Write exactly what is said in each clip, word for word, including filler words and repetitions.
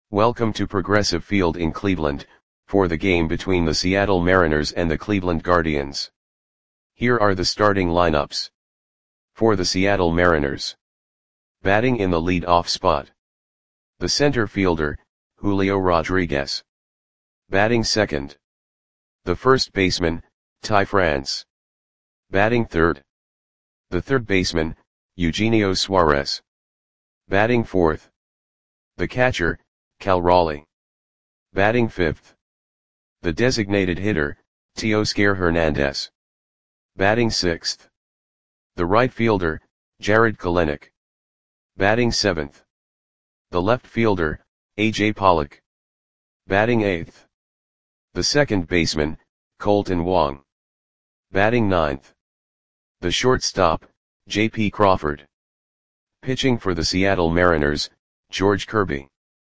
Welcome to Progressive Field in Cleveland, for the game between the Seattle Mariners and the Cleveland Guardians. Here are the starting lineups. For the Seattle Mariners. Batting in the lead-off spot. The center fielder, Julio Rodriguez. Batting second. The first baseman, Ty France. Batting third. The third baseman, Eugenio Suarez. Batting fourth. The catcher, Cal Raleigh. Batting fifth. The designated hitter, Teoscar Hernandez. Batting sixth. The right fielder, Jarred Kelenic. Batting seventh. The left fielder, A J Pollock. Batting eighth. The second baseman, Kolten Wong. Batting ninth. The shortstop, J P Crawford. Pitching for the Seattle Mariners, George Kirby.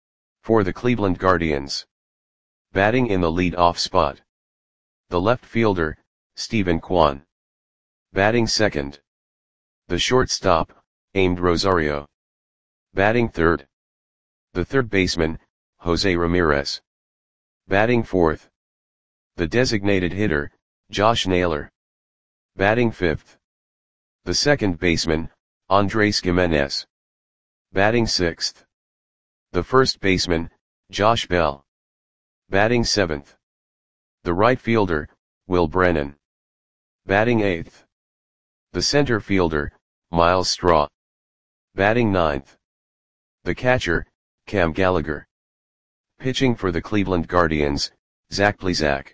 For the Cleveland Guardians. Batting in the lead-off spot. The left fielder, Steven Kwan. Batting second. The shortstop, Amed Rosario. Batting third. The third baseman, Jose Ramirez. Batting fourth. The designated hitter, Josh Naylor. Batting fifth. The second baseman, Andres Gimenez. Batting sixth. The first baseman, Josh Bell. Batting seventh. The right fielder, Will Brennan. Batting eighth. The center fielder, Myles Straw. Batting ninth. The catcher, Cam Gallagher. Pitching for the Cleveland Guardians, Zach Plesac.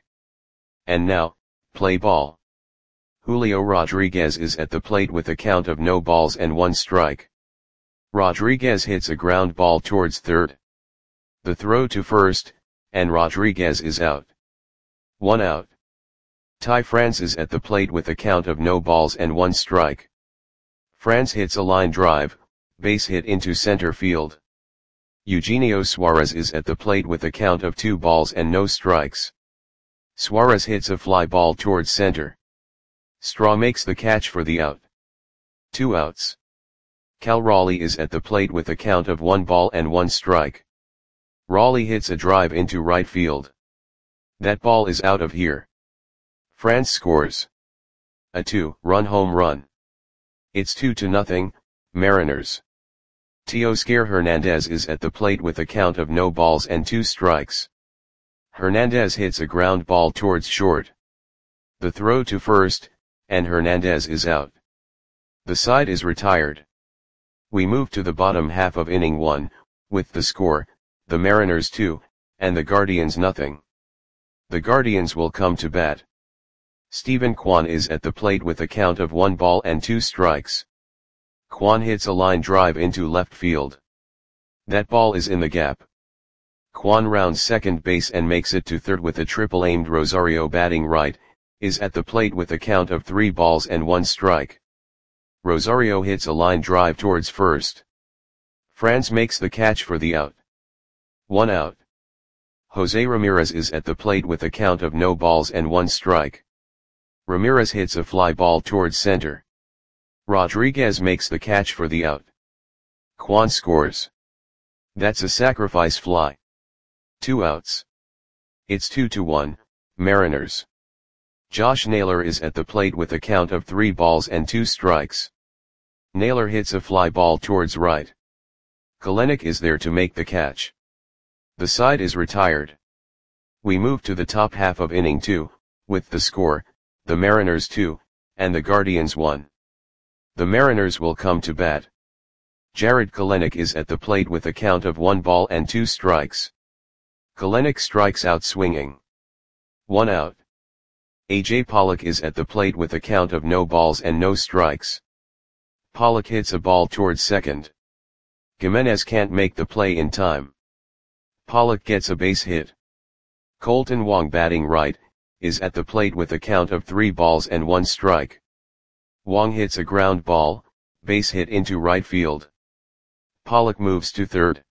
And now, play ball. Julio Rodriguez is at the plate with a count of no balls and one strike. Rodriguez hits a ground ball towards third. The throw to first, and Rodriguez is out. One out. Ty France is at the plate with a count of no balls and one strike. France hits a line drive, base hit into center field. Eugenio Suarez is at the plate with a count of two balls and no strikes. Suarez hits a fly ball towards center. Straw makes the catch for the out. Two outs. Cal Raleigh is at the plate with a count of one ball and one strike. Raleigh hits a drive into right field. That ball is out of here. France scores a two-run home run. It's two to nothing, Mariners. Teoscar Hernandez is at the plate with a count of no balls and two strikes. Hernandez hits a ground ball towards short. The throw to first, and Hernandez is out. The side is retired. We move to the bottom half of inning one, with the score, the Mariners two, and the Guardians nothing. The Guardians will come to bat. Steven Kwan is at the plate with a count of one ball and two strikes. Kwan hits a line drive into left field. That ball is in the gap. Kwan rounds second base and makes it to third with a triple. Amed Rosario batting right, is at the plate with a count of three balls and one strike. Rosario hits a line drive towards first. France makes the catch for the out. One out. Jose Ramirez is at the plate with a count of no balls and one strike. Ramirez hits a fly ball towards center. Rodriguez makes the catch for the out. Kwan scores. That's a sacrifice fly. Two outs. It's two to one, Mariners. Josh Naylor is at the plate with a count of three balls and two strikes. Naylor hits a fly ball towards right. Kelenic is there to make the catch. The side is retired. We move to the top half of inning two, with the score, the Mariners two, and the Guardians one. The Mariners will come to bat. Jarred Kelenic is at the plate with a count of one ball and two strikes. Kelenic strikes out swinging. One out. A J Pollock is at the plate with a count of no balls and no strikes. Pollock hits a ball towards second. Gimenez can't make the play in time. Pollock gets a base hit. Kolten Wong batting right, is at the plate with a count of three balls and one strike. Wong hits a ground ball, base hit into right field. Pollock moves to third.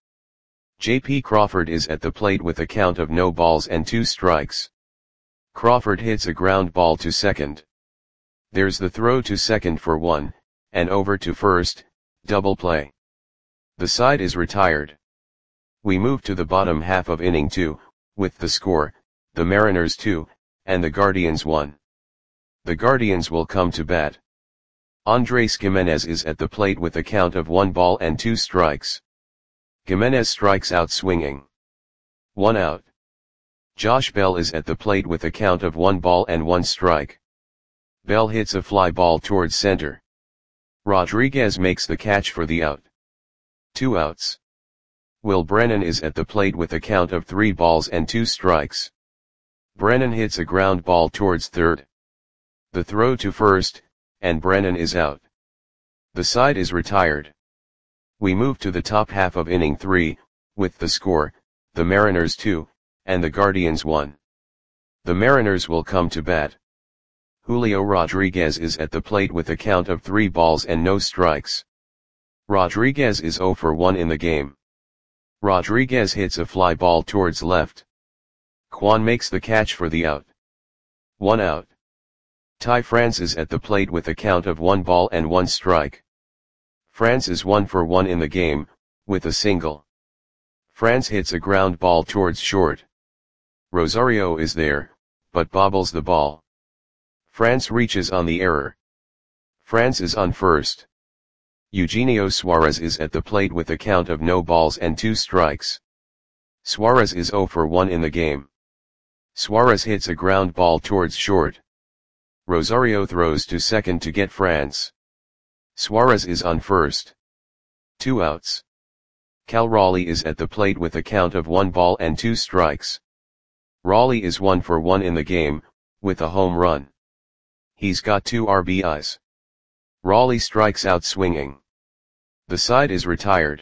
J P Crawford is at the plate with a count of no balls and two strikes. Crawford hits a ground ball to second. There's the throw to second for one, and over to first, double play. The side is retired. We move to the bottom half of inning two, with the score, the Mariners two, and the Guardians one. The Guardians will come to bat. Andrés Giménez is at the plate with a count of one ball and two strikes. Giménez strikes out swinging. One out. Josh Bell is at the plate with a count of one ball and one strike. Bell hits a fly ball towards center. Rodriguez makes the catch for the out. Two outs. Will Brennan is at the plate with a count of three balls and two strikes. Brennan hits a ground ball towards third. The throw to first, and Brennan is out. The side is retired. We move to the top half of inning three, with the score, the Mariners two, and the Guardians one. The Mariners will come to bat. Julio Rodriguez is at the plate with a count of three balls and no strikes. Rodriguez is zero for one in the game. Rodriguez hits a fly ball towards left. Kwan makes the catch for the out. One out. Ty France is at the plate with a count of one ball and one strike. France is one for one in the game, with a single. France hits a ground ball towards short. Rosario is there, but bobbles the ball. France reaches on the error. France is on first. Eugenio Suarez is at the plate with a count of no balls and two strikes. Suarez is zero for one in the game. Suarez hits a ground ball towards short. Rosario throws to second to get France. Suarez is on first. Two outs. Cal Raleigh is at the plate with a count of one ball and two strikes. Raleigh is one for one in the game, with a home run. He's got two R B Is. Raleigh strikes out swinging. The side is retired.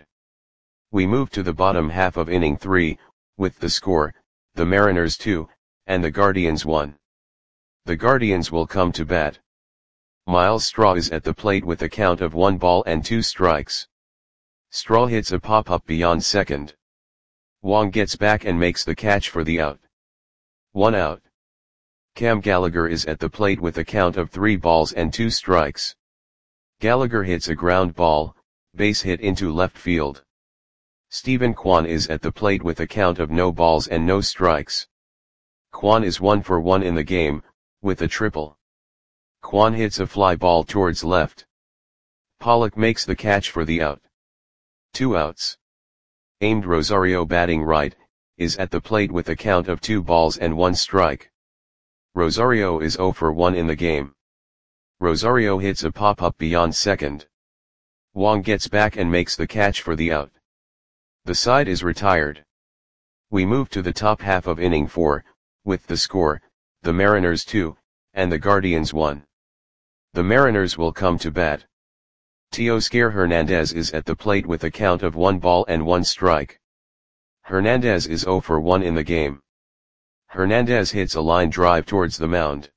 We move to the bottom half of inning three, with the score, the Mariners two, and the Guardians one. The Guardians will come to bat. Miles Straw is at the plate with a count of one ball and two strikes. Straw hits a pop-up beyond second. Wong gets back and makes the catch for the out. One out. Cam Gallagher is at the plate with a count of three balls and two strikes. Gallagher hits a ground ball, base hit into left field. Stephen Kwan is at the plate with a count of no balls and no strikes. Kwan is one for one in the game, with a triple. Kwan hits a fly ball towards left. Pollock makes the catch for the out. Two outs. Aimed Rosario batting right, is at the plate with a count of two balls and one strike. Rosario is zero for one in the game. Rosario hits a pop-up beyond second. Wong gets back and makes the catch for the out. The side is retired. We move to the top half of inning four, with the score, the Mariners two, and the Guardians one. The Mariners will come to bat. Teoscar Hernandez is at the plate with a count of one ball and one strike. Hernandez is zero for one in the game. Hernandez hits a line drive towards the mound.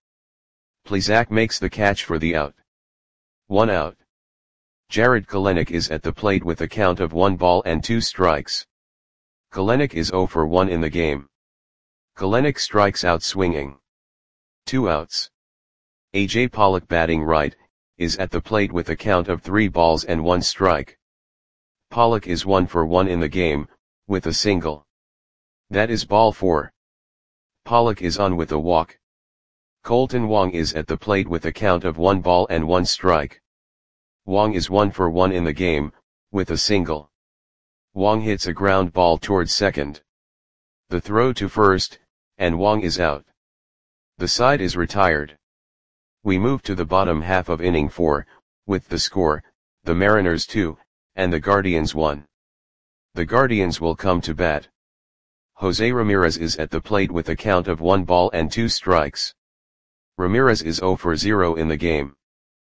Plesac makes the catch for the out. One out. Jared Kelenic is at the plate with a count of one ball and two strikes. Kelenic is zero for one in the game. Kelenic strikes out swinging. Two outs. A J Pollock batting right, is at the plate with a count of three balls and one strike. Pollock is one for one in the game, with a single. That is ball four. Pollock is on with a walk. Colton Wong is at the plate with a count of one ball and one strike. Wong is one for one in the game, with a single. Wong hits a ground ball towards second. The throw to first, and Wong is out. The side is retired. We move to the bottom half of inning four, with the score, the Mariners two, and the Guardians one. The Guardians will come to bat. Jose Ramirez is at the plate with a count of one ball and two strikes. Ramirez is zero for zero in the game.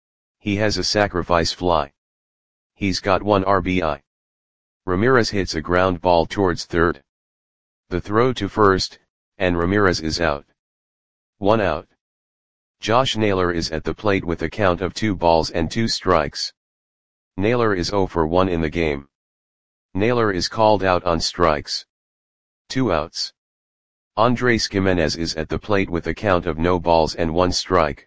He has a sacrifice fly. He's got one R B I. Ramirez hits a ground ball towards third. The throw to first, and Ramirez is out. One out. Josh Naylor is at the plate with a count of two balls and two strikes. Naylor is zero for one in the game. Naylor is called out on strikes. Two outs. Andrés Giménez is at the plate with a count of no balls and one strike.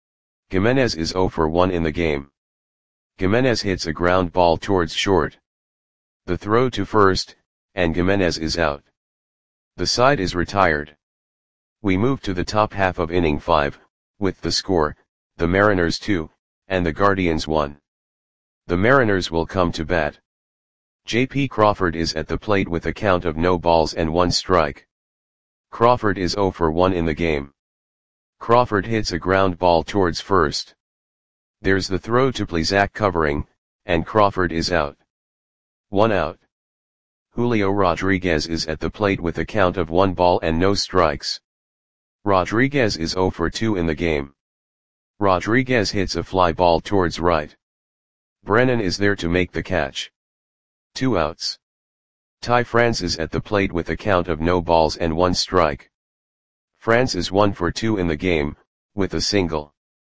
Giménez is zero for one in the game. Giménez hits a ground ball towards short. The throw to first, and Gimenez is out. The side is retired. We move to the top half of inning five, with the score, the Mariners two, and the Guardians one. The Mariners will come to bat. J P Crawford is at the plate with a count of no balls and one strike. Crawford is oh for one in the game. Crawford hits a ground ball towards first. There's the throw to Plesac covering, and Crawford is out. One out. Julio Rodriguez is at the plate with a count of one ball and no strikes. Rodriguez is oh for two in the game. Rodriguez hits a fly ball towards right. Brennan is there to make the catch. Two outs. Ty France is at the plate with a count of no balls and one strike. France is one for two in the game, with a single.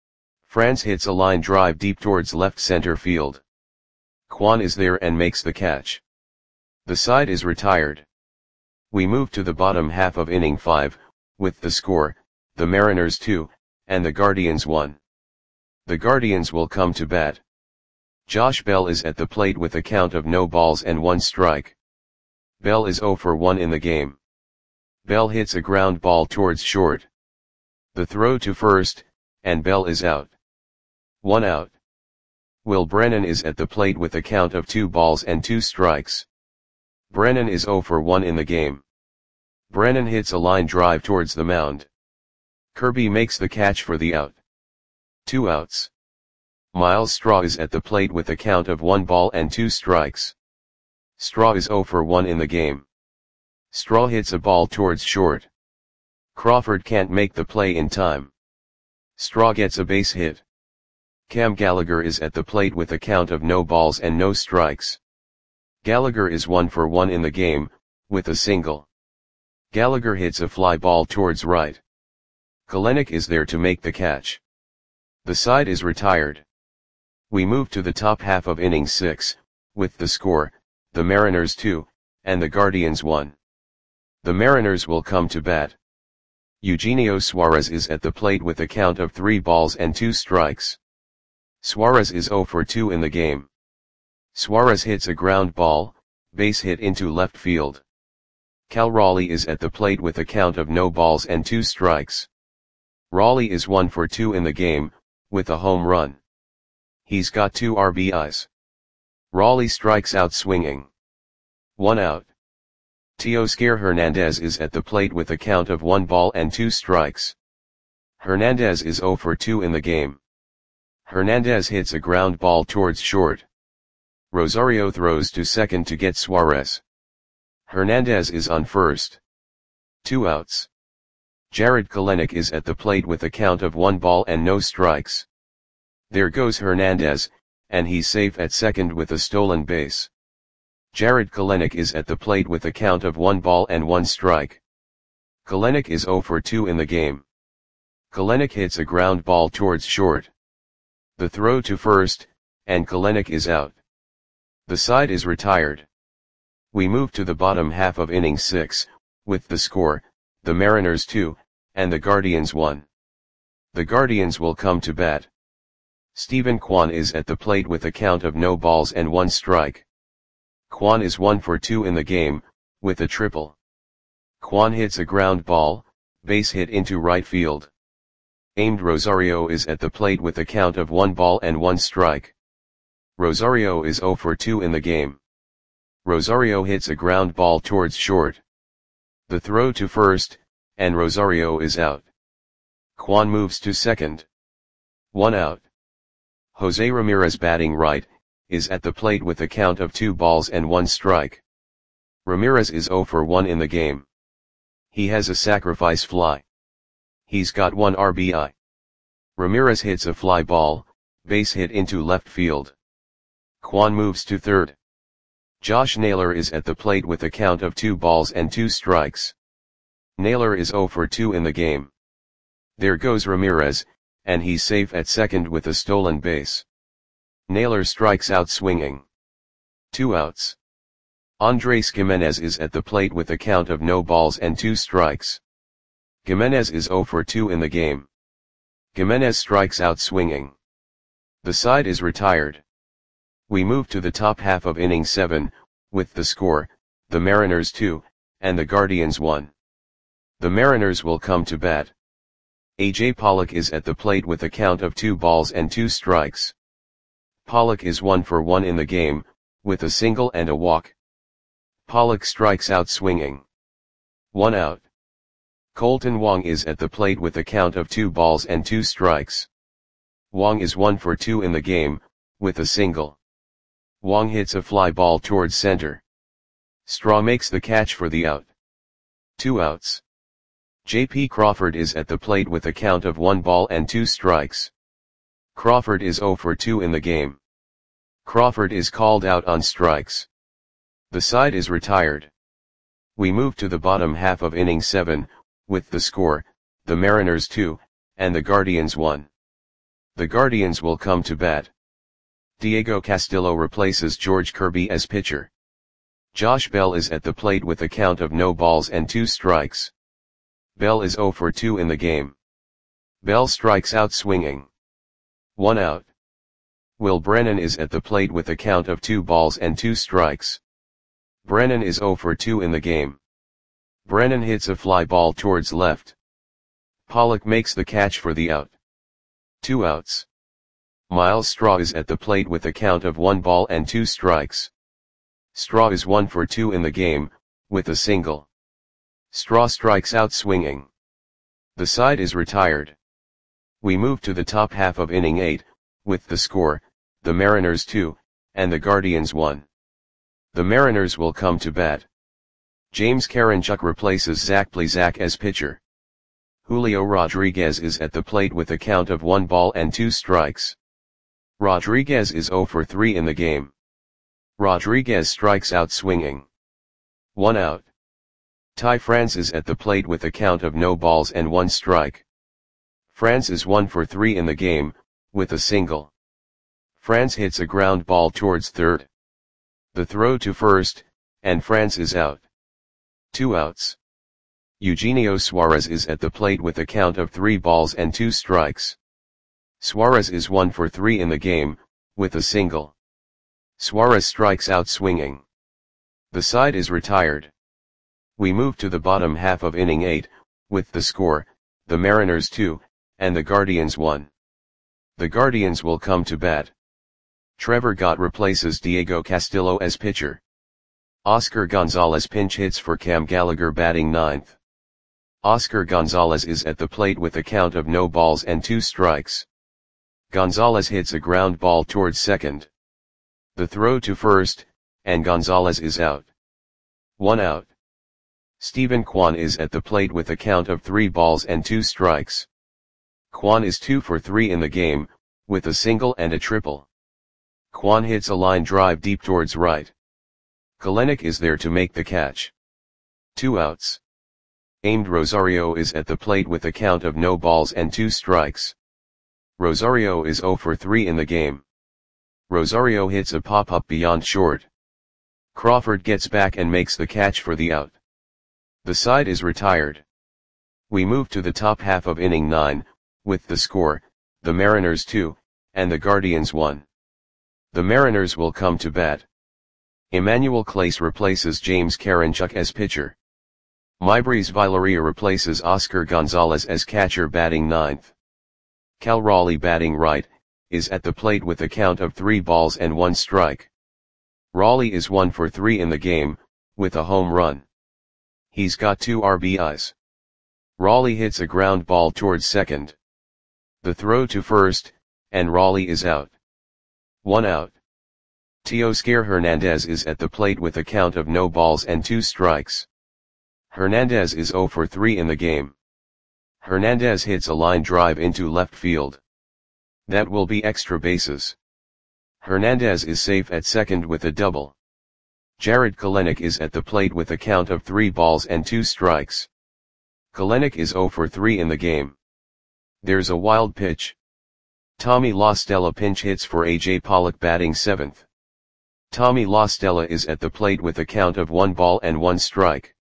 France hits a line drive deep towards left center field. Kwan is there and makes the catch. The side is retired. We move to the bottom half of inning five, with the score, the Mariners two, and the Guardians one. The Guardians will come to bat. Josh Bell is at the plate with a count of no balls and one strike. Bell is oh for one in the game. Bell hits a ground ball towards short. The throw to first, and Bell is out. One out. Will Brennan is at the plate with a count of two balls and two strikes. Brennan is oh for one in the game. Brennan hits a line drive towards the mound. Kirby makes the catch for the out. Two outs. Miles Straw is at the plate with a count of one ball and two strikes. Straw is oh for one in the game. Straw hits a ball towards short. Crawford can't make the play in time. Straw gets a base hit. Cam Gallagher is at the plate with a count of no balls and no strikes. Gallagher is one for one in the game, with a single. Gallagher hits a fly ball towards right. Kelenic is there to make the catch. The side is retired. We move to the top half of inning six, with the score, the Mariners two, and the Guardians one. The Mariners will come to bat. Eugenio Suarez is at the plate with a count of three balls and two strikes. Suarez is oh for two in the game. Suarez hits a ground ball, base hit into left field. Cal Raleigh is at the plate with a count of no balls and two strikes. Raleigh is one for two in the game, with a home run. He's got two R B Is. Raleigh strikes out swinging. One out. Teoscar Hernandez is at the plate with a count of one ball and two strikes. Hernandez is oh for two in the game. Hernandez hits a ground ball towards short. Rosario throws to second to get Suarez. Hernandez is on first. Two outs. Jared Kelenic is at the plate with a count of one ball and no strikes. There goes Hernandez, and he's safe at second with a stolen base. Jared Kelenic is at the plate with a count of one ball and one strike. Kelenic is oh for two in the game. Kelenic hits a ground ball towards short. The throw to first, and Kelenic is out. The side is retired. We move to the bottom half of inning six, with the score, the Mariners two, and the Guardians one. The Guardians will come to bat. Stephen Kwan is at the plate with a count of no balls and one strike. Kwan is one for two in the game, with a triple. Kwan hits a ground ball, base hit into right field. Aimed Rosario is at the plate with a count of one ball and one strike. Rosario is oh for two in the game. Rosario hits a ground ball towards short. The throw to first, and Rosario is out. Kwan moves to second. One out. Jose Ramirez batting right, is at the plate with a count of two balls and one strike. Ramirez is oh for one in the game. He has a sacrifice fly. He's got one R B I. Ramirez hits a fly ball, base hit into left field. Kwan moves to third. Josh Naylor is at the plate with a count of two balls and two strikes. Naylor is oh for two in the game. There goes Ramirez, and he's safe at second with a stolen base. Naylor strikes out swinging. Two outs. Andres Gimenez is at the plate with a count of no balls and two strikes. Gimenez is oh for two in the game. Gimenez strikes out swinging. The side is retired. We move to the top half of inning seven, with the score, the Mariners two, and the Guardians one. The Mariners will come to bat. A J Pollock is at the plate with a count of two balls and two strikes. Pollock is one for one in the game, with a single and a walk. Pollock strikes out swinging. One out. Colton Wong is at the plate with a count of two balls and two strikes. Wong is one for two in the game, with a single. Wong hits a fly ball towards center. Straw makes the catch for the out. Two outs. J P Crawford is at the plate with a count of one ball and two strikes. Crawford is zero for two in the game. Crawford is called out on strikes. The side is retired. We move to the bottom half of inning seven, with the score, the Mariners two, and the Guardians one. The Guardians will come to bat. Diego Castillo replaces George Kirby as pitcher. Josh Bell is at the plate with a count of no balls and two strikes. Bell is zero for two in the game. Bell strikes out swinging. One out. Will Brennan is at the plate with a count of two balls and two strikes. Brennan is zero for two in the game. Brennan hits a fly ball towards left. Pollock makes the catch for the out. Two outs. Miles Straw is at the plate with a count of one ball and two strikes. Straw is one for two in the game, with a single. Straw strikes out swinging. The side is retired. We move to the top half of inning eight, with the score, the Mariners two, and the Guardians one. The Mariners will come to bat. James Karinchuk replaces Zach Plesac as pitcher. Julio Rodriguez is at the plate with a count of one ball and two strikes. Rodriguez is zero for three in the game. Rodriguez strikes out swinging. One out. Ty France is at the plate with a count of no balls and one strike. France is one for three in the game, with a single. France hits a ground ball towards third. The throw to first, and France is out. Two outs. Eugenio Suarez is at the plate with a count of three balls and two strikes. Suarez is one for three in the game, with a single. Suarez strikes out swinging. The side is retired. We move to the bottom half of inning eight, with the score, the Mariners two, and the Guardians one. The Guardians will come to bat. Trevor Gott replaces Diego Castillo as pitcher. Oscar Gonzalez pinch hits for Cam Gallagher batting ninth. Oscar Gonzalez is at the plate with a count of no balls and two strikes. Gonzalez hits a ground ball towards second. The throw to first, and Gonzalez is out. One out. Stephen Kwan is at the plate with a count of three balls and two strikes. Kwan is two for three in the game, with a single and a triple. Kwan hits a line drive deep towards right. Kelenic is there to make the catch. Two outs. Aimed Rosario is at the plate with a count of no balls and two strikes. Rosario is zero for three in the game. Rosario hits a pop-up beyond short. Crawford gets back and makes the catch for the out. The side is retired. We move to the top half of inning nine, with the score, the Mariners two, and the Guardians one. The Mariners will come to bat. Emmanuel Clase replaces James Karinchuk as pitcher. Maybreeze Villaria replaces Oscar Gonzalez as catcher batting ninth. Cal Raleigh batting right, is at the plate with a count of three balls and one strike. Raleigh is one for three in the game, with a home run. He's got two R B Is. Raleigh hits a ground ball towards second. The throw to first, and Raleigh is out. One out. Teoscar Hernandez is at the plate with a count of no balls and two strikes. Hernandez is zero for three in the game. Hernandez hits a line drive into left field. That will be extra bases. Hernandez is safe at second with a double. Jared Kelenic is at the plate with a count of three balls and two strikes. Kelenic is zero for three in the game. There's a wild pitch. Tommy La Stella pinch hits for A J Pollock batting seventh. Tommy La Stella is at the plate with a count of one ball and one strike.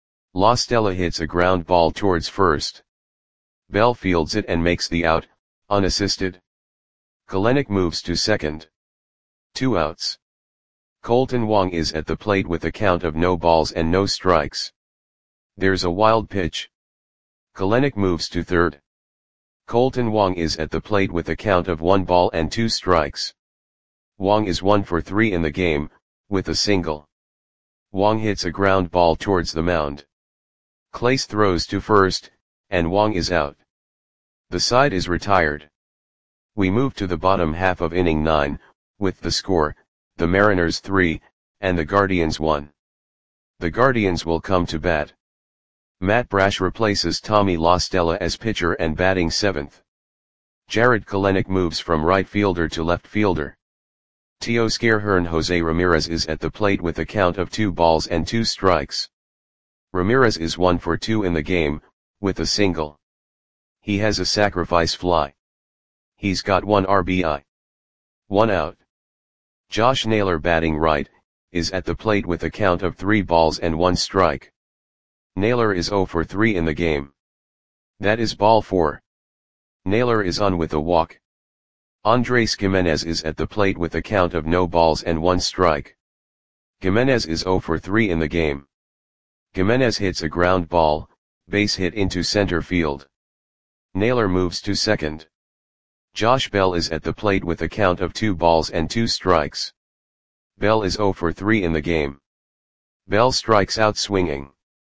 La Stella hits a ground ball towards first. Bell fields it and makes the out, unassisted. Kelenic moves to second. Two outs. Kolten Wong is at the plate with a count of no balls and no strikes. There's a wild pitch. Kelenic moves to third. Kolten Wong is at the plate with a count of one ball and two strikes. Wong is one for three in the game, with a single. Wong hits a ground ball towards the mound. Clace throws to first, and Wong is out. The side is retired. We move to the bottom half of inning nine, with the score, the Mariners three, and the Guardians one. The Guardians will come to bat. Matt Brash replaces Tommy La Stella as pitcher and batting seventh. Jarred Kelenic moves from right fielder to left fielder. Teoscar Hearn Jose Ramirez is at the plate with a count of two balls and two strikes. Ramirez is one for two in the game, with a single. He has a sacrifice fly. He's got one R B I. One out. Josh Naylor batting right, is at the plate with a count of three balls and one strike. Naylor is zero for three in the game. That is ball four. Naylor is on with a walk. Andres Gimenez is at the plate with a count of no balls and one strike. Gimenez is zero for three in the game. Gimenez hits a ground ball, base hit into center field. Naylor moves to second. Josh Bell is at the plate with a count of two balls and two strikes. Bell is zero for three in the game. Bell strikes out swinging.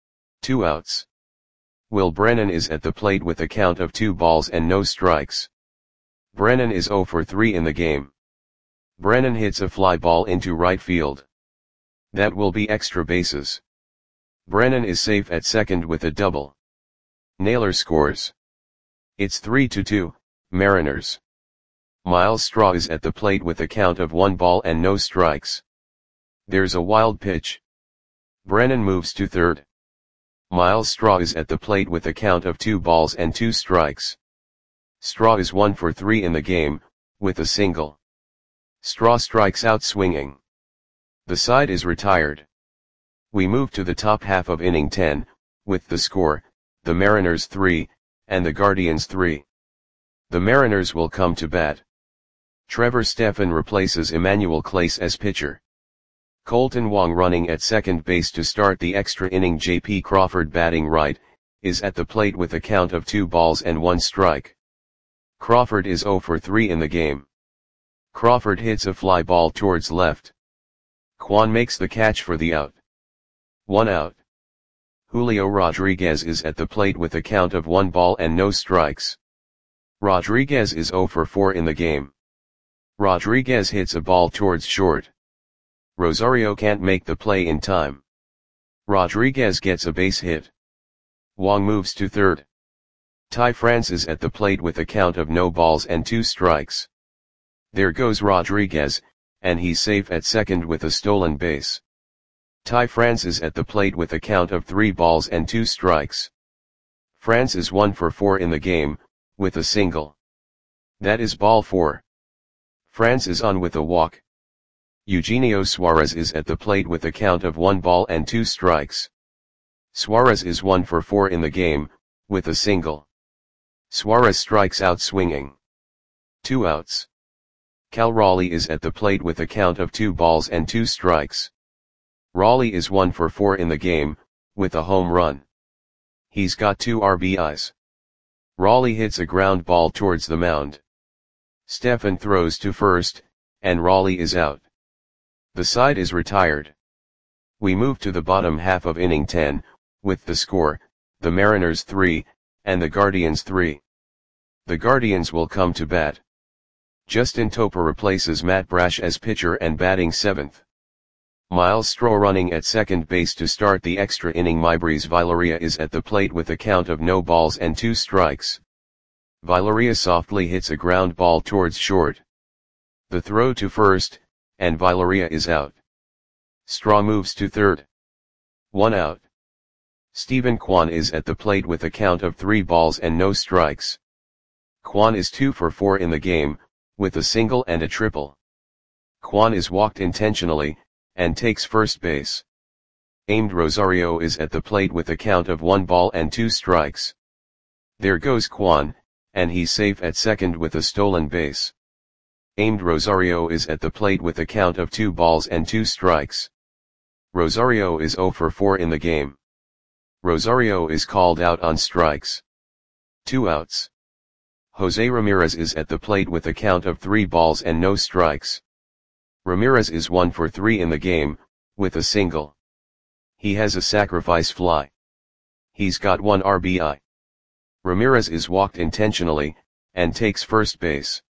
Two outs. Will Brennan is at the plate with a count of two balls and no strikes. Brennan is zero for three in the game. Brennan hits a fly ball into right field. That will be extra bases. Brennan is safe at second with a double. Naylor scores. It's three to two, Mariners. Miles Straw is at the plate with a count of one ball and no strikes. There's a wild pitch. Brennan moves to third. Miles Straw is at the plate with a count of two balls and two strikes. Straw is one for three in the game, with a single. Straw strikes out swinging. The side is retired. We move to the top half of inning ten, with the score, the Mariners three, and the Guardians three. The Mariners will come to bat. Trevor Stephan replaces Emmanuel Clace as pitcher. Kolten Wong running at second base to start the extra inning. J P Crawford batting right, is at the plate with a count of two balls and one strike. Crawford is zero for three in the game. Crawford hits a fly ball towards left. Kwan makes the catch for the out. One out. Julio Rodriguez is at the plate with a count of one ball and no strikes. Rodriguez is zero for four in the game. Rodriguez hits a ball towards short. Rosario can't make the play in time. Rodriguez gets a base hit. Wong moves to third. Ty France is at the plate with a count of no balls and two strikes. There goes Rodriguez, and he's safe at second with a stolen base. Ty France is at the plate with a count of three balls and two strikes. France is one for four in the game, with a single. That is ball four. France is on with a walk. Eugenio Suarez is at the plate with a count of one ball and two strikes. Suarez is one for four in the game, with a single. Suarez strikes out swinging. Two outs. Cal Raleigh is at the plate with a count of two balls and two strikes. Raleigh is one for four in the game, with a home run. He's got two R B Is. Raleigh hits a ground ball towards the mound. Stephan throws to first, and Raleigh is out. The side is retired. We move to the bottom half of inning ten, with the score, the Mariners three, and the Guardians three. The Guardians will come to bat. Justin Topa replaces Matt Brash as pitcher and batting seventh. Miles Straw running at second base to start the extra inning. Maybreeze Viloria is at the plate with a count of no balls and two strikes. Viloria softly hits a ground ball towards short. The throw to first, and Viloria is out. Straw moves to third. One out. Stephen Kwan is at the plate with a count of three balls and no strikes. Kwan is two for four in the game, with a single and a triple. Kwan is walked intentionally, and takes first base. Aimed Rosario is at the plate with a count of one ball and two strikes. There goes Kwan, and he's safe at second with a stolen base. Aimed Rosario is at the plate with a count of two balls and two strikes. Rosario is zero for four in the game. Rosario is called out on strikes. Two outs. Jose Ramirez is at the plate with a count of three balls and no strikes. Ramirez is one for three in the game, with a single. He has a sacrifice fly. He's got one R B I. Ramirez is walked intentionally, and takes first base.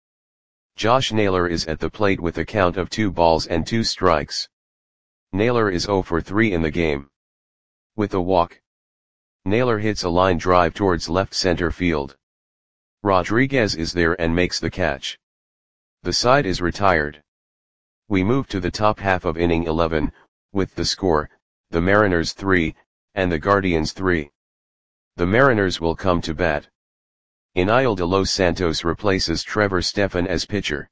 Josh Naylor is at the plate with a count of two balls and two strikes. Naylor is zero for three in the game. With a walk. Naylor hits a line drive towards left center field. Rodriguez is there and makes the catch. The side is retired. We move to the top half of inning eleven, with the score, the Mariners three, and the Guardians three. The Mariners will come to bat. Eniel de los Santos replaces Trevor Stephan as pitcher.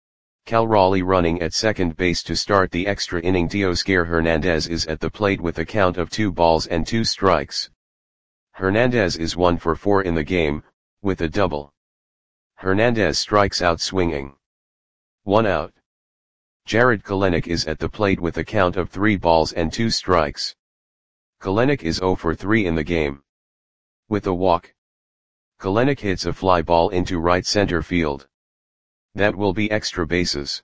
Cal Raleigh running at second base to start the extra inning. Teoscar Hernandez is at the plate with a count of two balls and two strikes. Hernandez is one for four in the game, with a double. Hernandez strikes out swinging. One out. Jarred Kelenic is at the plate with a count of three balls and two strikes. Kelenic is zero for three in the game. With a walk. Kelenic hits a fly ball into right center field. That will be extra bases.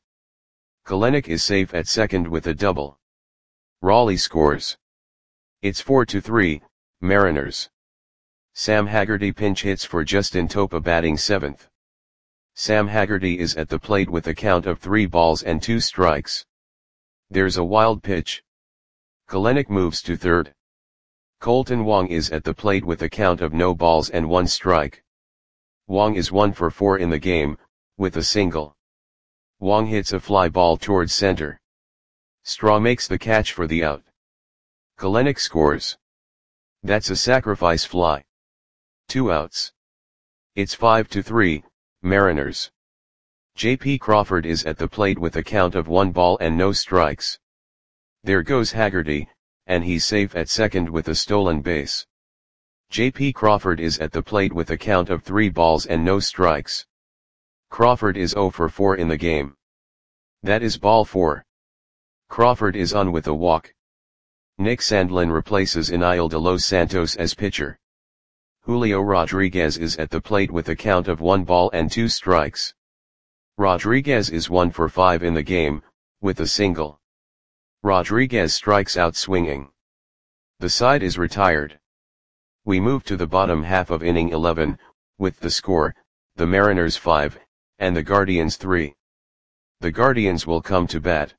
Kelenic is safe at second with a double. Raleigh scores. It's four to three, Mariners. Sam Haggerty pinch hits for Justin Topa batting seventh. Sam Haggerty is at the plate with a count of three balls and two strikes. There's a wild pitch. Kelenic moves to third. Colton Wong is at the plate with a count of no balls and one strike. Wong is one for four in the game, with a single. Wong hits a fly ball towards center. Straw makes the catch for the out. Kelenic scores. That's a sacrifice fly. Two outs. It's five to three, Mariners. J P Crawford is at the plate with a count of one ball and no strikes. There goes Haggerty, and he's safe at second with a stolen base. J P Crawford is at the plate with a count of three balls and no strikes. Crawford is zero for four in the game. That is ball four. Crawford is on with a walk. Nick Sandlin replaces Eniel de los Santos as pitcher. Julio Rodriguez is at the plate with a count of one ball and two strikes. Rodriguez is one for five in the game, with a single. Rodriguez strikes out swinging. The side is retired. We move to the bottom half of inning eleven, with the score, the Mariners five, and the Guardians three. The Guardians will come to bat.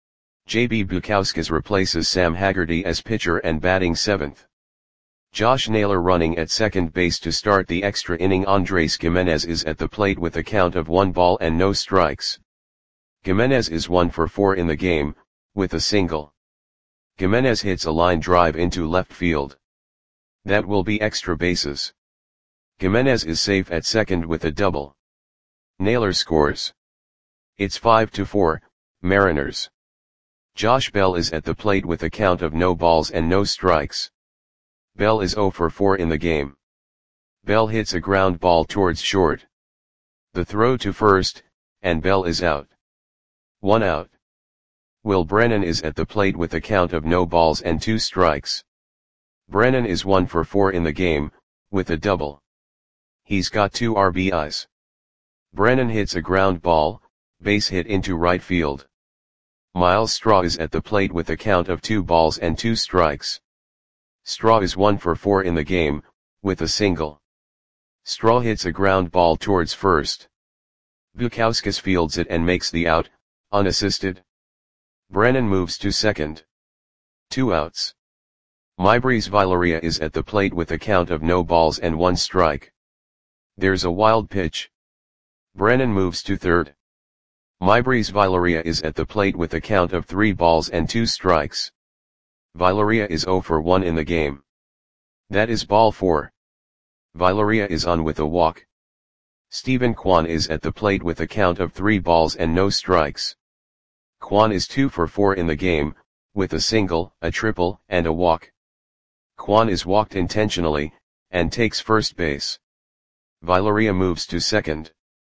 J B Bukauskas replaces Sam Haggerty as pitcher and batting seventh. Josh Naylor running at second base to start the extra inning. Andres Gimenez is at the plate with a count of one ball and no strikes. Gimenez is one for four in the game, with a single. Gimenez hits a line drive into left field. That will be extra bases. Gimenez is safe at second with a double. Naylor scores. It's five to four, Mariners. Josh Bell is at the plate with a count of no balls and no strikes. Bell is zero for four in the game. Bell hits a ground ball towards short. The throw to first, and Bell is out. One out. Will Brennan is at the plate with a count of no balls and two strikes. Brennan is one for four in the game, with a double. He's got two R B Is. Brennan hits a ground ball, base hit into right field. Miles Straw is at the plate with a count of two balls and two strikes. Straw is one for four in the game, with a single. Straw hits a ground ball towards first. Bukauskas fields it and makes the out, unassisted. Brennan moves to second. Two outs. Maybreeze Viloria is at the plate with a count of no balls and one strike. There's a wild pitch. Brennan moves to third. Maybreeze Viloria is at the plate with a count of three balls and two strikes. Viloria is zero for one in the game. That is ball four. Viloria is on with a walk. Stephen Kwan is at the plate with a count of three balls and no strikes. Kwan is two for four in the game, with a single, a triple, and a walk. Kwan is walked intentionally, and takes first base. Viloria moves to second.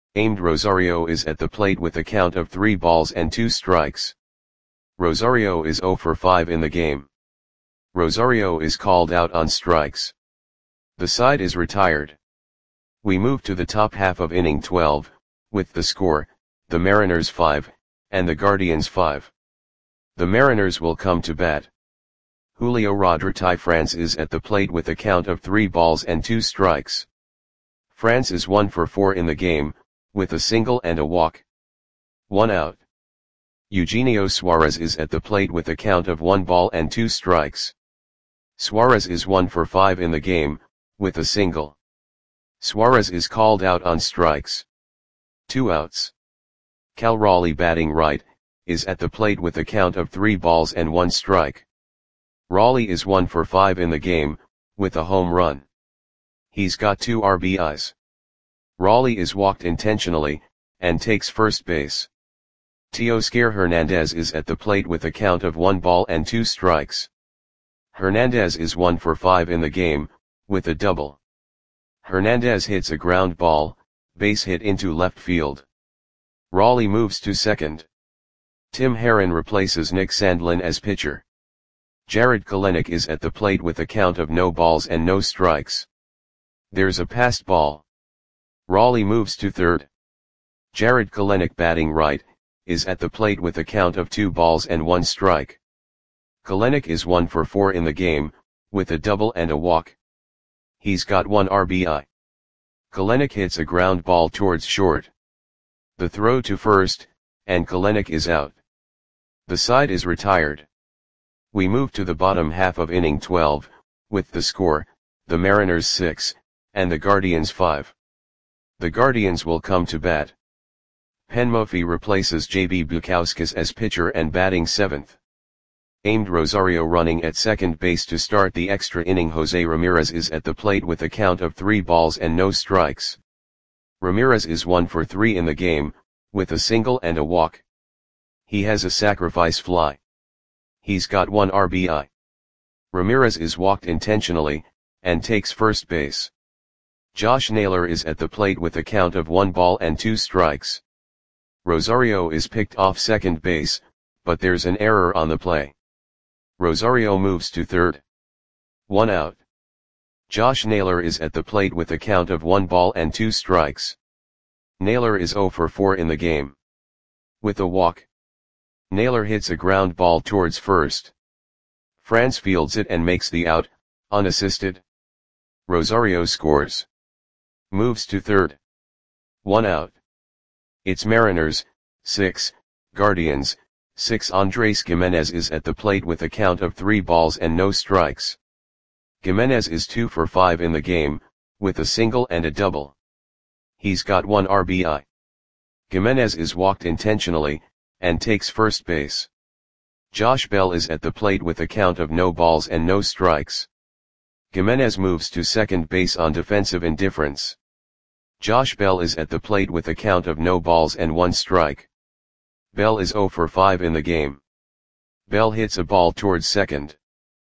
Aimed Rosario is at the plate with a count of three balls and two strikes. Rosario is zero for five in the game. Rosario is called out on strikes. The side is retired. We move to the top half of inning twelve, with the score, the Mariners five, and the Guardians five. The Mariners will come to bat. Julio Rodríguez is at the plate with a count of three balls and two strikes. France is one for four in the game, with a single and a walk. One out. Eugenio Suarez is at the plate with a count of one ball and two strikes. Suarez is one for five in the game, with a single. Suarez is called out on strikes. Two outs. Cal Raleigh, batting right, is at the plate with a count of three balls and one strike. Raleigh is one for five in the game, with a home run. He's got two R B Is. Raleigh is walked intentionally, and takes first base. Teoscar Hernandez is at the plate with a count of one ball and two strikes. Hernandez is one for five in the game, with a double. Hernandez hits a ground ball, base hit into left field. Raleigh moves to second. Tim Herrin replaces Nick Sandlin as pitcher. Jarred Kelenic is at the plate with a count of no balls and no strikes. There's a passed ball. Raleigh moves to third. Jarred Kelenic, batting right, is at the plate with a count of two balls and one strike. Kelenic is one for four in the game, with a double and a walk. He's got one R B I. Kelenic hits a ground ball towards short. The throw to first, and Kelenic is out. The side is retired. We move to the bottom half of inning twelve, with the score, the Mariners six, and the Guardians five. The Guardians will come to bat. Penn Murphy replaces J B Bukauskas as pitcher and batting seventh. Aimed Rosario running at second base to start the extra inning. Jose Ramirez is at the plate with a count of three balls and no strikes. Ramirez is one for three in the game, with a single and a walk. He has a sacrifice fly. He's got one R B I. Ramirez is walked intentionally, and takes first base. Josh Naylor is at the plate with a count of one ball and two strikes. Rosario is picked off second base, but there's an error on the play. Rosario moves to third. One out. Josh Naylor is at the plate with a count of one ball and two strikes. Naylor is zero for four in the game. With a walk. Naylor hits a ground ball towards first. France fields it and makes the out, unassisted. Rosario scores. Moves to third. One out. It's Mariners, six, Guardians, six. Andrés Giménez is at the plate with a count of three balls and no strikes. Giménez is two for five in the game, with a single and a double. He's got one R B I. Giménez is walked intentionally, and takes first base. Josh Bell is at the plate with a count of no balls and no strikes. Giménez moves to second base on defensive indifference. Josh Bell is at the plate with a count of no balls and one strike. Bell is zero for five in the game. Bell hits a ball towards second.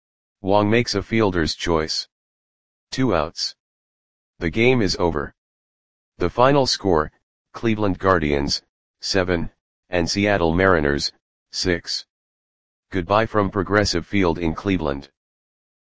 Wong makes a fielder's choice. Two outs. The game is over. The final score, Cleveland Guardians, seven, and Seattle Mariners, six. Goodbye from Progressive Field in Cleveland.